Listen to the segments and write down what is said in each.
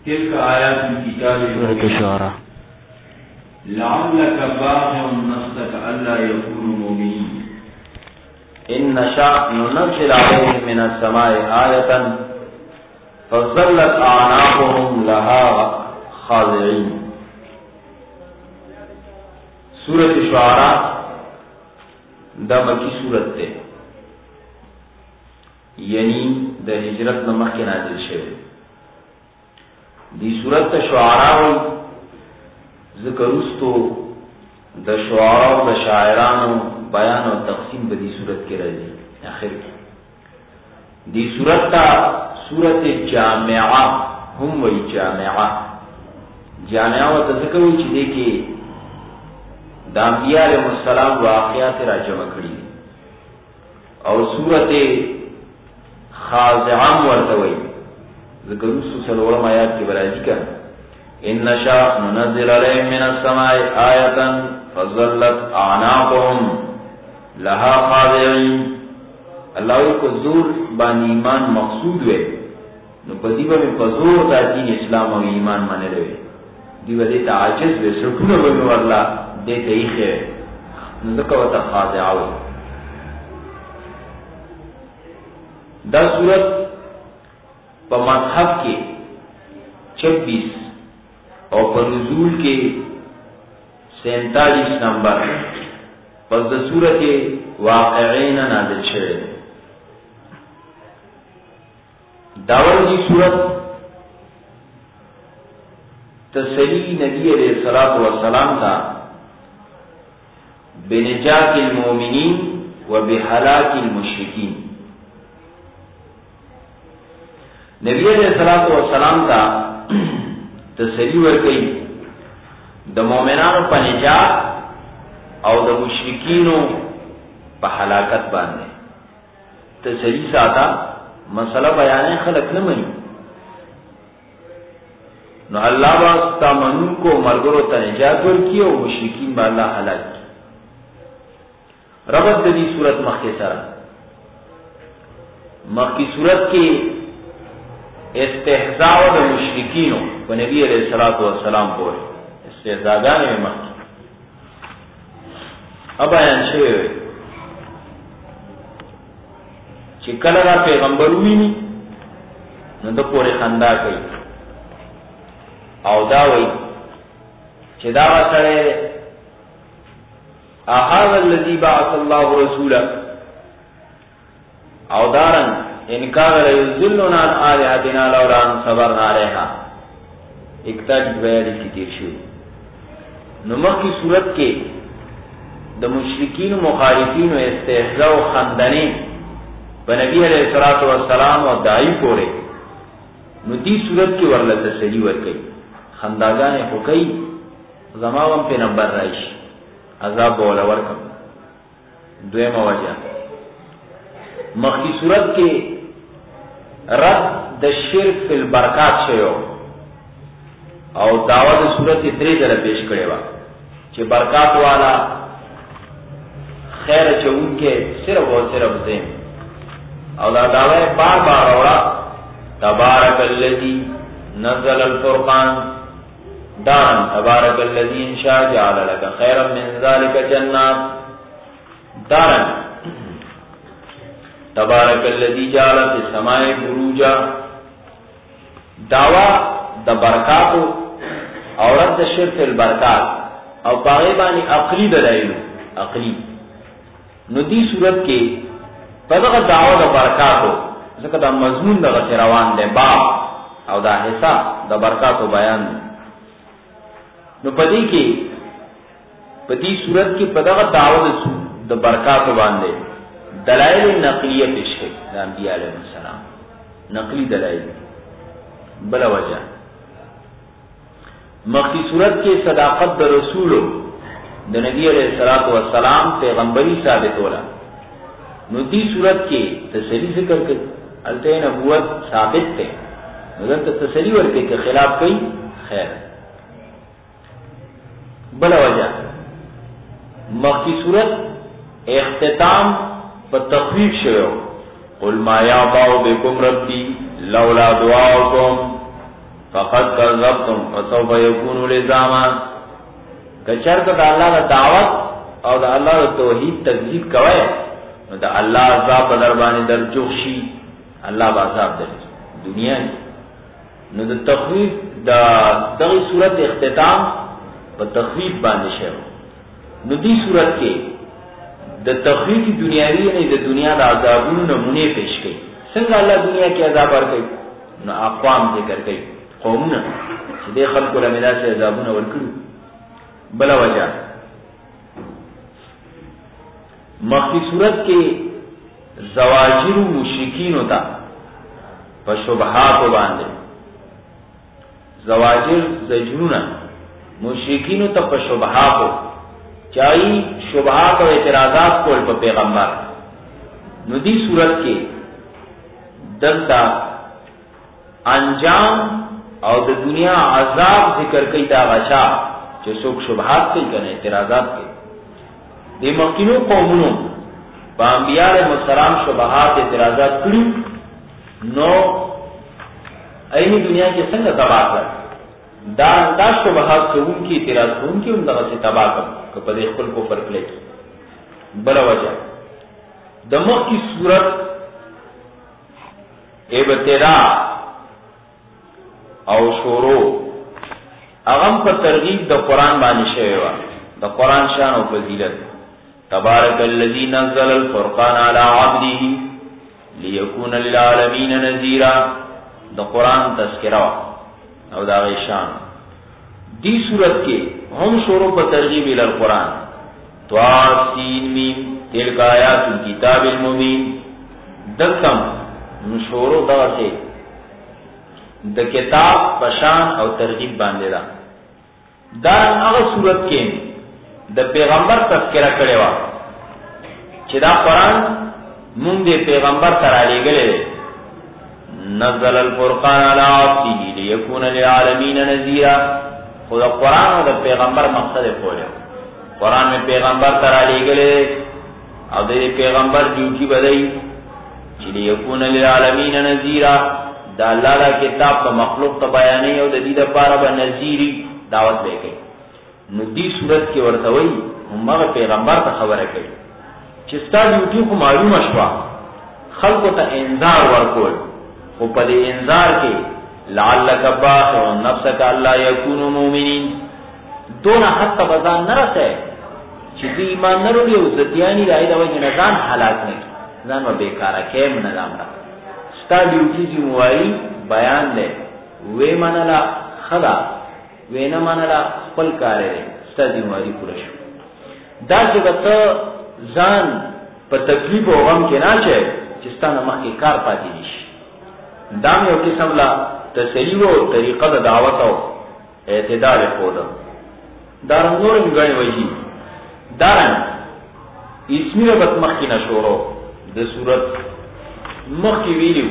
تلك آيات الكتاب سورة الشعراء. لعلك باخع نفسك ألا يكونوا مؤمنين إن نشأ ننزل عليهم من السماء آية فظلت أعناقهم لها خاضعين. سورة الشعراء دا مکی سورت تے، یعنی دا ہجرت نمک کے نازل شوی. دی سورت شعراء ہوئی ذکر استو دا شعراء و دا شاعران بیان و تقسیم بدی صورت کے رضی آخر کی. دی صورت تا صورت جامعہ ہم وی جامعہ و تذکر ہوئی چی دیکھے دا انبیاء علیہ السلام واقعات را جمع کری اور صورت خاضعام ورتوئی ذکر رسول صلی اللہ علیہ آیات کی برازی کا ان نشاء ننزل علیہم من السماء آیتا فظلت اعناقهم لها خاضعین. اللہ کو زور بان ایمان مقصود ہوئے نو پدیبا میں پزور دا دین اسلام و ایمان مانے رہے دیبا دیتا عاجز بے سکون بنو اللہ دیتا ہی خیر نذکوتا خاضع ہوئے. دا صورت پا مذہب کے 26 اور پا نزول کے 47 نمبر پس دا صورت واقعین نازل شوئے. داول جی صورت تسلی نبی علیہ السلام تھا بنجات المومنین و بحلاک المشرکین. نبی علیہ السلام کا تسلی ورکی دا مومنانو پا نجات او دا مشرکینو پا حلاکت باندے تسلی ساتا مسئلہ بیانے خلق نمانی نو اللہ واسطہ منون کو مرگرو تا نجات ورکی او مشرکین با اللہ حلاک کی. ربط دی صورت مخی سرا مخی صورت کی استحزاء و مشرکینو و نبی علیہ السلام بولے استحزاء میں مخی اب آیان شوئے ہوئے چی کل را پیغمبر ہوئی نی نو دا پوری خندا کئی او داوئی چی داوا سڑے احاظ اللذی بعث اللہ رسولا او دارن انکار لیزلنا عن آلہتنا لولا ان صبرنا علیہا اکتاج بیالی کی تیر شو. نمک کی صورت کے دا مشرکین و مخالفین و استحضاء و خندنین بنبی علیہ السلام و دائی پورے نو دی صورت کی ورلت تسلی ورکی خنداگان حقی زماغم پہ نمبر رائش عذاب بولا ورکم. دویم وجہ مخی صورت کے رد دا شرک فی البرکات شیو او دعوت صورت دری در پیش کرے وا چی برکات والا خیر چون کے صرف و صرف زین او دا دعوی بار بار اولا تبارک اللذی نزل الفرقان دارن تبارک اللذی انشاء جعل لکا خیرا من ذالک جنات دارن تبارک اللذی جعل فی السماء بروجا. دعوی دا برکاتو اورد دا شرف البرکات او پاغیبانی عقلی دلائلو عقلی نو دی صورت کے پدغ دعوی دا برکاتو ذکر دا مضمون دا غسی روان دے باب او دا حصہ دا برکاتو بیان دے. نو پدی کے پدی صورت کی پدغ دعوی دا برکاتو باندے دلائل نقلیہ پیش ہے دا انبیاء علیہ السلام نقلی دلائل. بلا وجہ مخی صورت کے صداقت دا رسولو دا نبی علیہ السلام پیغمبری ثابت ہولا نو دی صورت کے تسلی ذکر کر علتے نبوت ثابت تے نظر تسلی ورکے کہ خلاف کئی خیر. بلا وجہ مخی صورت اختتام پر تخفیف شروع قل ما یعباؤ بکم ربی لولا دعاؤکم فقد کذبتم فسوف یکون لزاما کچرت دا اللہ دا دعوت او دا اللہ دا توحید تکذیب کوئے دا اللہ عذاب بدربانی در جوشی اللہ با عذاب در دنیا نو دا تخویف دا دغی صورت اختتام با تخویف باندشے نو دی صورت کے دا تخویف دنیاوی یعنی دا دنیا دا عذابون نمونے پیش گئی سنگا اللہ دنیا کی عذاب ار گئی نو اقوام ذکر گئی قومون دے خلق الامدہ سے عذابون ورکلو بلا وجہ مخی صورت کے زواجر مشرکین ہوتا فشبہات و باندے زواجر زجرون مشرکین ہوتا فشبہات ہو چاہی شبہات و اعتراضات کو پا پیغمبر ندی صورت کے دلتا انجام اور دا دنیا عذاب ذکر کئی دا غشا جو سوک شبہات کئی کنے اعتراضات کئی دی مخینو قومونو با انبیاء علیہ السلام شبہات اعتراضات کری نو اینی دنیا کے سنگ تباہ کر دا شبہات سے ان کی اعتراض کو ان کی ان دغا سے تباہ کر کہ پدے خل کو فرق لے کی بلا وجہ دمخ کی صورت ابتدا او شورو اغم پر ترغیب دا قرآن بانی شویوا دا قرآن شان و فضیلت تبارک الذی نزل الفرقان علی عبده لیکون للعالمین نذیرا دا قرآن تذکرہ او دا غیشان دی صورت کے ہم شورو پر ترغیب الى القرآن تواسین میم تلک آیات الکتاب المبین دکتم شورو دا سے دا کتاب پشان او ترغیب باندے دا دارن اغا صورت کے دا پیغمبر تذکرہ کرے وا چی دا قرآن مونگ دے پیغمبر ترالی گلے دے نزل الفرقان علی عبده لیکون للعالمین نذیرا خود قرآن و دا پیغمبر مقصد کھولے قرآن میں پیغمبر ترالی گلے دے او دے پیغمبر ڈیوٹی بدئی چی لیکون للعالمین نذیرا دا اللہ دا کتاب کا مخلوق تا بیانی او دا دید پارا با نذیری دعوت بے گئی نو دی صورت کی ورطوئی ہم اگر پیغمبر تا خبر کئی چستا ڈیوٹی کو معلوم اشوا خلقو تا انذار ورکول خو پا دے انذار کے لعلک باخر نفسک اللہ یکون مومنین دونا حد تا بزان نرس ہے چی دی ایمان نرو لیو زدیانی رائی دا وجہ نظام حلاک نکی نظام و بیکارا کیم نظام رکھ ستا ڈیوٹی زمواری بیان لے وے منالا خدا وے نہ منالا خپل کارے لے ستا زمواری پورا شو دا جگتا زان پا تکلیف و غم کے ناچے چستا نمخ کے کار پاتی نیش دام یو قسم لا تسلیو و طریقہ دا دعوت و اعتدال خودا دارن نورم گئے وجی دارن اسمی ربط مخ کی نشورو دا صورت مخ کی ویلیو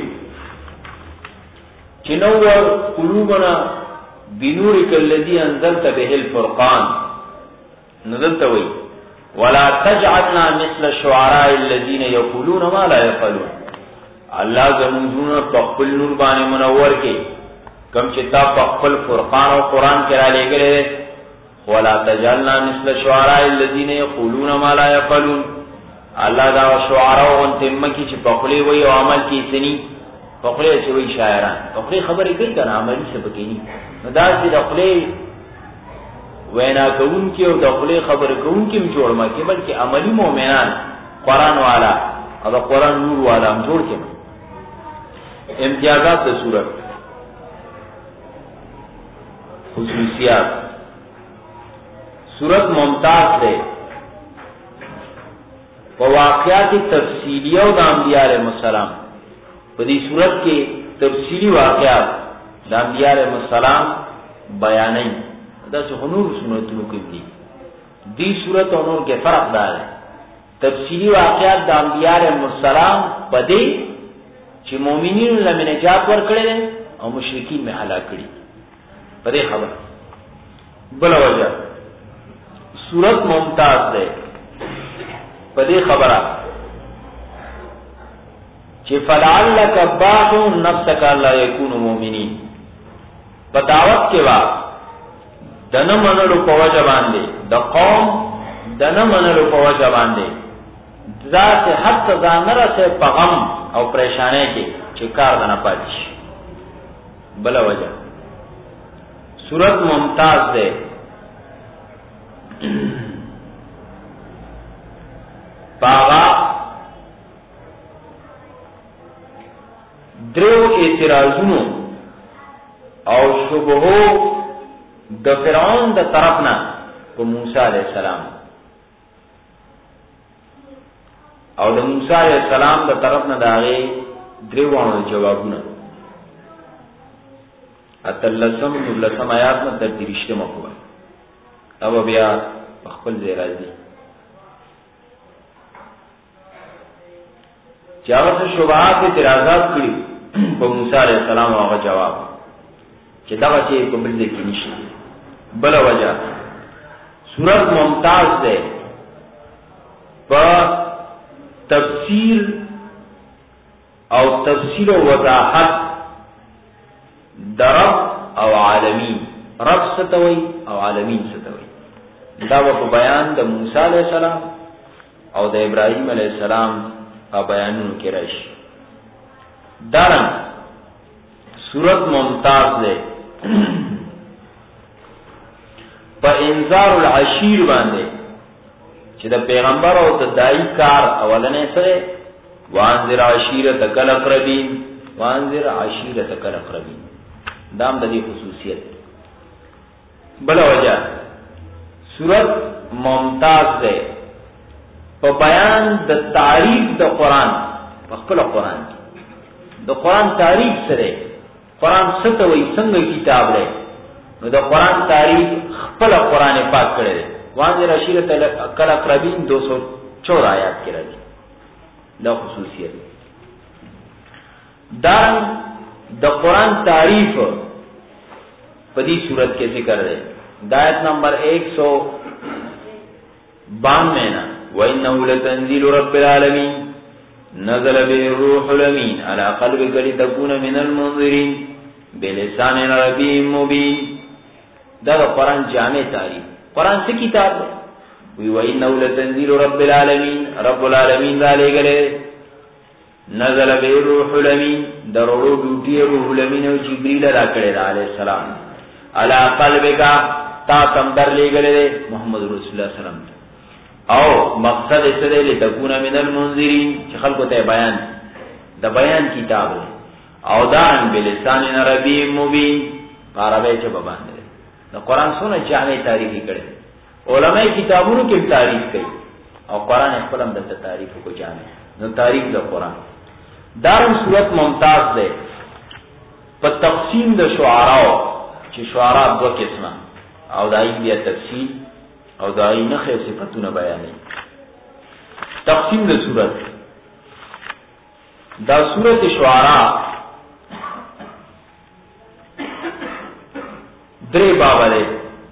چنور قلوبنا بنورک الذی انزلت به الفرقان نزلتوی ولا تجعلنا مثل الشعراء الذين يقولون ما لا يفعلون اللہ زمونجون پخپل نور بانے منور کے کم چتا پخپل فرقان و قرآن کرا لے گلے ولا تجعلنا مثل الشعراء الذين يقولون ما لا يفعلون اللہ دا شعراء و انتمکی چی پخلے وی و عمل کی سنی پخلے چی وی شاعران پخلے خبری گئی کنا عملی سبکینی نداز دی دخلے وینا کون کی اور دخلے خبر کون کی مجوڑ مکی بلکہ عملی مومنان قرآن والا اور قرآن نور والا ہم جوڑ کے امتیازات صورت خصوصیات صورت ممتاز ہے واقعات تفصیلیہ و انبیاء علیہ السلام پدی صورت کے تفصیلی واقعات انبیاء علیہ السلام بیانیں دا سے نور سنتوں کی دی صورت اور نور کے فرق دار ہے تفصیلی واقعات دا انبیاء علیہ السلام پدے چی مومنین اللہ میں نجات ورکڑے دیں اور مشرکین میں ہلاک کری پدے خبر بلا وجہ صورت ممتاز ہے پدے خبرہ چی فلعلک باخر نفسک اللہ یکون مومنین پداوت کے بعد دن منلو په وجه باندې د قوم دن منلو په وجه باندې ذات حد ځان رسه په غم او پریشانه کې چې کار نه پاتې شي. بل وجه سورت ممتاز ده پاغا دریو اعتراضونو او شبهو د فرعون د طرفنا په موسی علیہ السلام او د موسی علیہ السلام د طرفنا داغه دریوانو جوابونه اتلسم نلسم آیات میں تردیرشتے مقبول اب بیا خپل زیرازی چاوت شبہات اعتراضات کری پا موسیٰ علیہ السلام آغا جواب چی دغا چی کو بلدے کی نشی. بلا وجہ سورت ممتاز دے پا تفسیر او تفسیر و وضاحت در رب او عالمین، رب ستوي او عالمین ستوي. دا په بیان د موسی علیہ السلام او د ابراهیم علیہ السلام او بیانونو کې راشي. دارن سورت ممتاز ده په انذار العشیر باندې چې د پیغمبر او د دای کار اولنې سره وانذر عشیرتک الاقربین، وانذر عشیرتک الاقربین، دام د دې خصوصیت. بل وجہ سورت ممتاز ده په بیان د تعریف د قران، په خپل قران د قران تعریف سره قران څه ته وایي، څنګه کتاب دی، نو د قران تعریف خپل قران پاک کړی دی. وانذر عشیرتک الاقربین 214 آیات کې راځي دا خصوصیت. دا د قرآن تعریف پدی صورت کے ذکر ہے. دایت نمبر 192 نا وَإِنَّهُ لَتَنزِيلُ رَبِّ الْعَالَمِينَ نَزَلَ بِهِ الرُّوحُ الْأَمِينُ عَلَى قَلْبِكَ لِتَكُونَ مِنَ الْمُنذِرِينَ بِلِسَانٍ عَرَبِيٍّ مُبِينٍ. دا قرآن جامع تعریف. قرآن سے کتاب ہے. وَإِنَّهُ لَتَنزِيلُ رَبِّ الْعَالَمِينَ رب العالمین دا لے گلے. نزل به الروح الامین درولو ډوټي روح الامین او جبرئیل راکړی دا علیہ السلام علی قلبک تا تندر لګلې محمد رسول الله صلی الله علیه وسلم. او مقصد یې څه دی؟ لتكون من المنذرین، چې خلکو ته بیان د بیان کتاب او دان بلسان عربی مبین، عربی چې باندې د قران سونه جامع تعریف کړي. علماء کتابونو کې تعریف کوي او قران خپل هم د تعریف کو جامع نو تعریف د قران. دارن صورت ممتاز ده په تقسیم د شعراء، چې شعراء دو قسمه او دای بیا تفصیل او دای نه خیر صفاتونه بیانې. تقسیم د صورت دا صورت شعراء درې باب لري.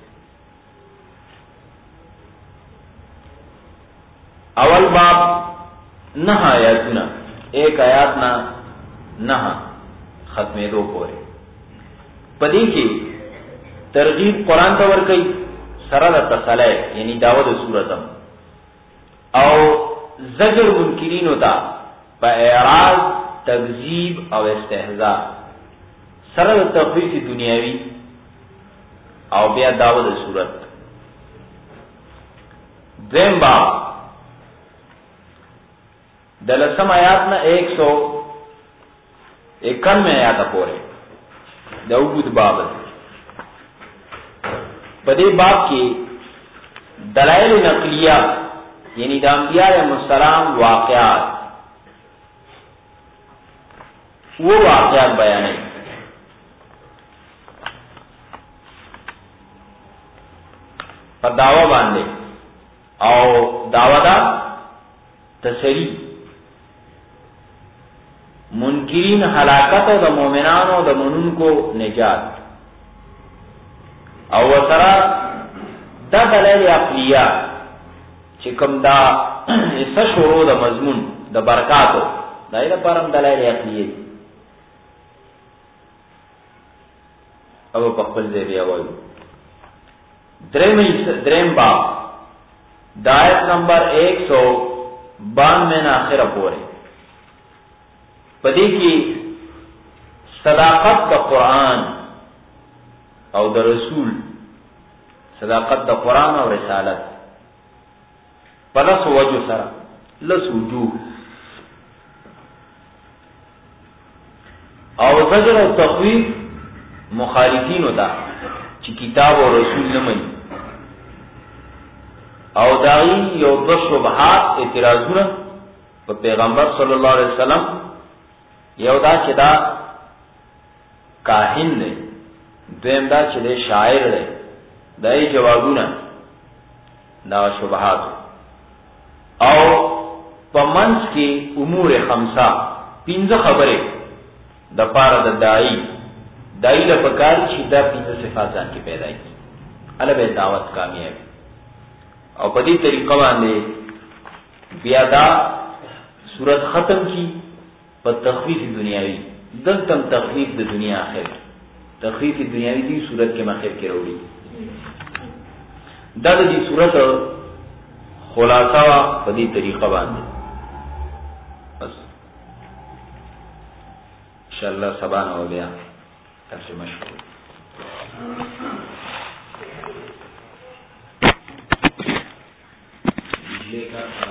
اول باب 9 آیاتونه، ایک آیات نا 9 ختمے دو پورے پدی کی ترغیب قرآن تا ورکی سرد تصالح یعنی دعوت سورتم او زجر منکرین ہوتا پا اعراض تکذیب او استہزاء سرد تخفیف دنیاوی او بیا دعوت سورت. دویم باب دلسم آیات نا 191 آیات پورے داود باب. بدے باب کی دلائل نقلیہ یعنی دا انبیاء علیہ السلام واقعات، وہ واقعات بیانے. پر دعوی باندھے او دعوی تسری منکرین ہلاکت او د مومنان او د منون کو نجات او وسرا دا دلائل عقلیہ چې کوم دا اس شروع د مضمون د برکاتو دایره پرم دلائل عقلیہ. اب پخپل دے بیا وایو دریم باب دایت نمبر 192 نا آخر پورے پدی کی صداقت دا قرآن او دا رسول، صداقت دا قرآن او رسالت پلس وجو سرا لس وجوه او زجر و تخویف مخالفین ہوتا چی کتاب و رسول نمانی او داغی یو دو شبہات اعتراضون پا پیغمبر صلی اللہ علیہ وسلم یو دا چی دا کاہن دے، دویم دا چی دے شاعر دے، دائی جوابون دا شبہات او پا منس کی امور خمسہ پینز خبرے دا پارا دا دائی لپکاری چی دا پینز صفات جان کی پیدائی کی علب دعوت کامیابی او پا دی طریقہ باندے بیادا سورت ختم کی پا تخفیف دنیاوی دلتم تخفیف دا دنیا آخر تخفیف دنیاوی دی سورت کے مخیر کے روڑی دا دی سورت خلاصہ پا دی طریقہ باندے بس انشاءاللہ سبان ہو گیا ترجمہ شکر